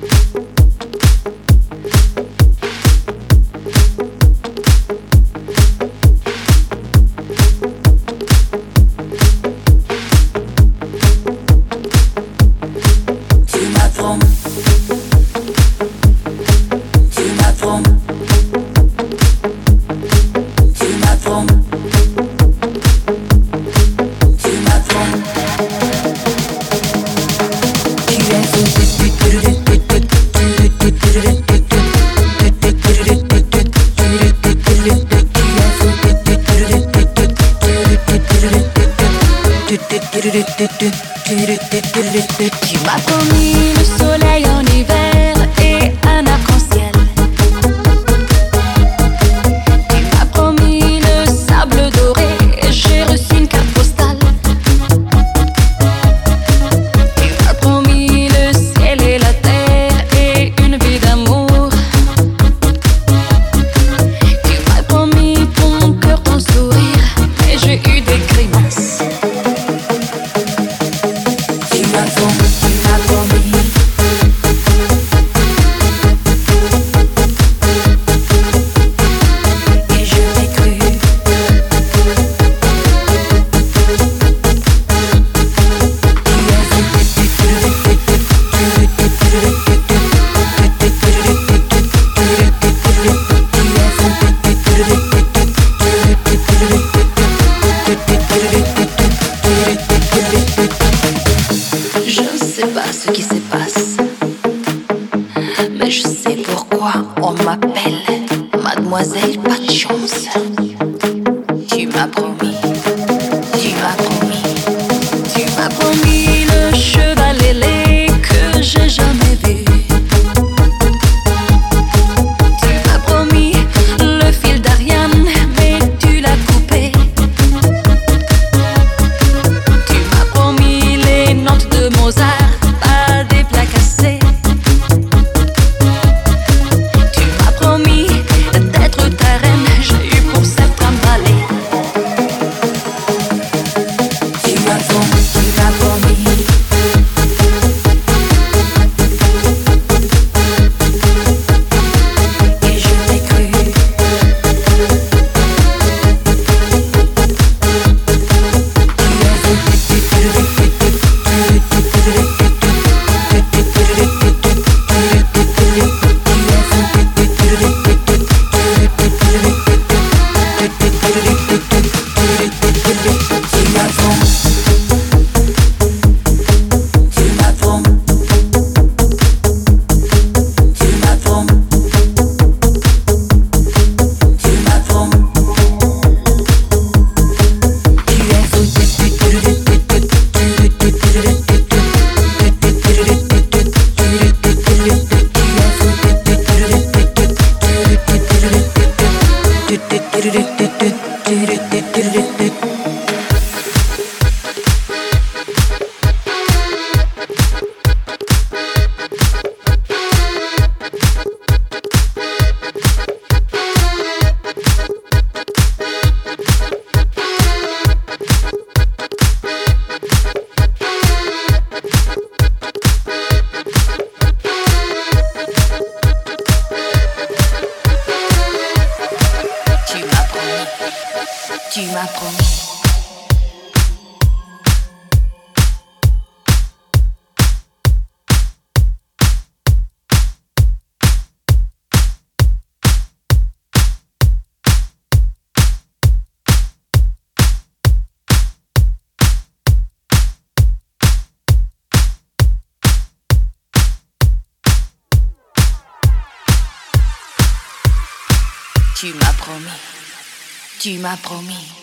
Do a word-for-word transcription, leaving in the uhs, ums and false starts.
Tu m'as promis le soleil en hiver et un arc-en-ciel. Tu m'as promis le sable doré et j'ai reçu une carte postale. Tu m'as promis le ciel et la terre et une vie d'amour. Tu m'as promis ton cœur, ton sourire, mais j'ai eu des grimaces. Ce qui se passe, mais je sais pourquoi on m'appelle Mademoiselle pas de chance. Tu m'as promis, tu m'as promis, tu m'as promis le cheval ailé que j'ai jamais vu. Tu m'as promis le fil d'Ariane, mais tu l'as coupé. Tu m'as promis les notes de Mozart. Tu m'as promis. Tu m'as promis. Tu m'as promis.